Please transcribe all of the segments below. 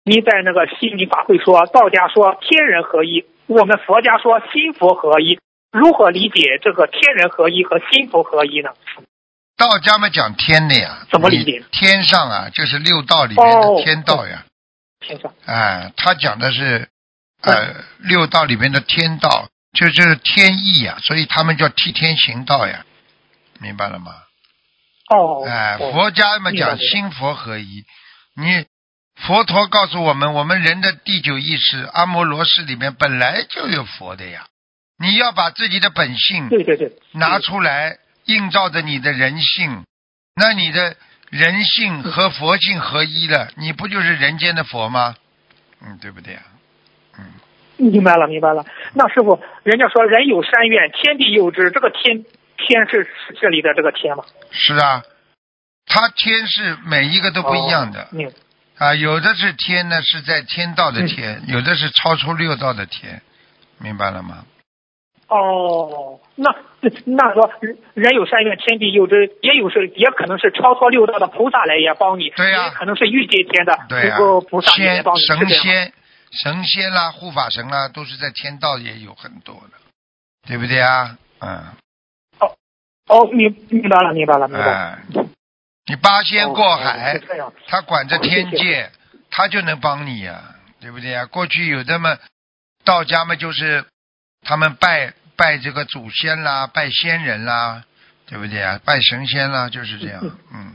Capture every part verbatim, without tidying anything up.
您在那个心灵法会说，道家说天人合一，我们佛家说心佛合一，如何理解这个天人合一和心佛合一呢？ 道家们讲天的呀， 怎么理解？ 天上啊，就是六道里面的天道呀。 哦、天上。 哎，他讲的是呃六道里面的天道，就是天意呀，所以他们叫替天行道呀，明白了吗？ 哦。 哎，佛家们讲心佛合一，你佛陀告诉我们，我们人的第九意识阿摩罗识里面本来就有佛的呀，你要把自己的本性对对对拿出来，映照着你的人性，那你的人性和佛性合一了，你不就是人间的佛吗？嗯，对不对啊？嗯， 明白了明白了。那师傅，人家说人有三愿，天地有之，这个天天是这里的这个天吗？ 是啊，它天是每一个都不一样的。 哦、 啊，有的是天呢，是在天道的天，嗯、有的是超出六道的天，明白了吗？ 哦，那那说人有三愿，天地有之，也有是也可能是超脱六道的菩萨来也帮你， 对呀、啊， 也可能是欲界天的对呀、 啊，菩萨也帮你， 神仙、神仙啦、护法神啦，都是在天道也有很多的，对不对啊？嗯。 哦哦，明明白了，明白了，明白了。 哎，你八仙过海， 哦、 他管着天界， 哦、谢谢他就能帮你呀、啊，对不对啊？过去有的嘛，道家嘛就是他们拜拜这个祖先啦，拜仙人啦，对不对啊？拜神仙啦，就是这样，嗯。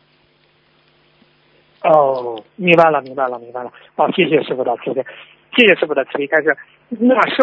哦，明白了，明白了，明白了。好、哦，谢谢师傅的慈悲，谢谢师傅的慈悲开示。那师